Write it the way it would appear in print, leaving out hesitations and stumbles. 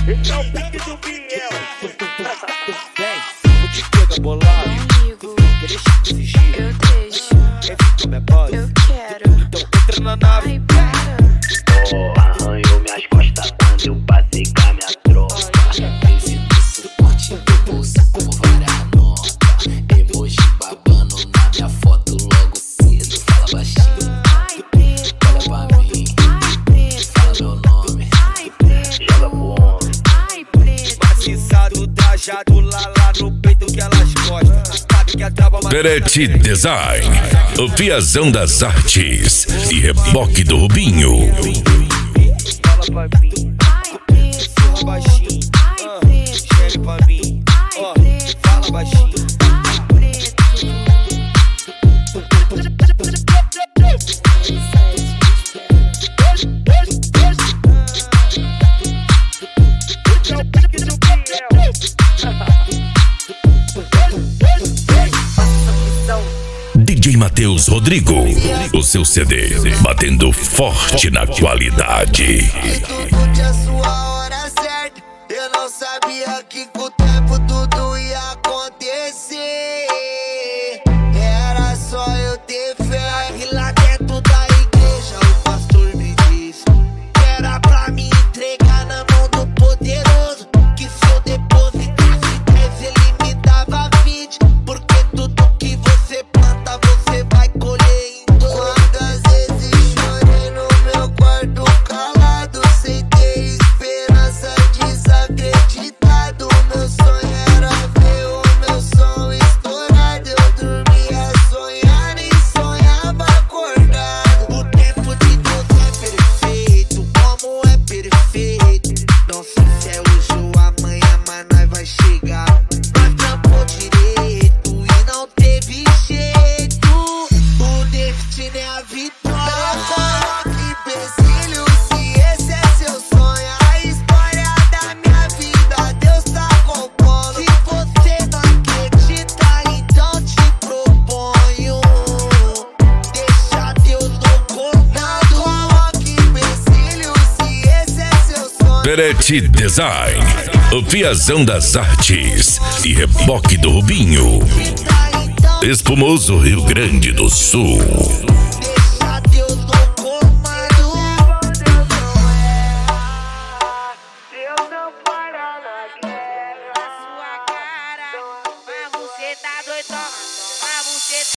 Esse é o pique do Biel. Vem, vou te pegar bolado. Quer deixar de exigir? Eu deixo. Quer vir com minha base? Eu quero. Então entra na nave. Ai, para. Oh, arranhou minhas costas quando eu passei com a minha tropa. Esse doce curte meu bolso com várias notas. Emoji babando na minha foto logo cedo. Fala baixinho, Ai, preto. olha pra mim. Ai, preto. Fala meu nome, Ai, preto. joga pro homem. Ai, preto. Maciçado, trajado lá no peito que elas gostam. Sabe que a trava Perete Design, o Piazão das Artes e reboque do Rubinho. Fala pra mim, Ai, preto. fala baixinho. Ai, preto. Chega pra mim, ó, fala baixinho. Ai, preto. Esse é o pique do Biel. DJ Matheus Rodrigo, o seu CD, batendo forte na qualidade. Tudo tinha sua hora certa. Eu não sabia que com o tempo tudo ia acontecer. Era só eu ter fé. E lá dentro da igreja o pastor me disse que era pra me entregar na mão do poderoso. Que se eu depositasse 10 ele me dava 20. Porque tudo que você planta você vai colher em dobro. Quantas vezes chorei no meu quarto calado, sem ter esperança, desacreditado. Meu sonho era ver o meu som estourado. Eu dormia sonhando e sonhava acordado. O tempo de Deus é perfeito, como é perfeito. Não sei se é hoje ou amanhã, mas nós vai chegar. Nós trampou direito e não teve jeito. O destino é a vitória. Coloque empecilho se esse é seu sonho. A história da minha vida Deus tá compondo. Se você não acredita, então te proponho. Deixa Deus no comando. Coloque empecilho se esse é seu sonho. Perete Design, o Piazão das Artes e reboque do Rubinho. Então Espumoso Rio Grande do Sul.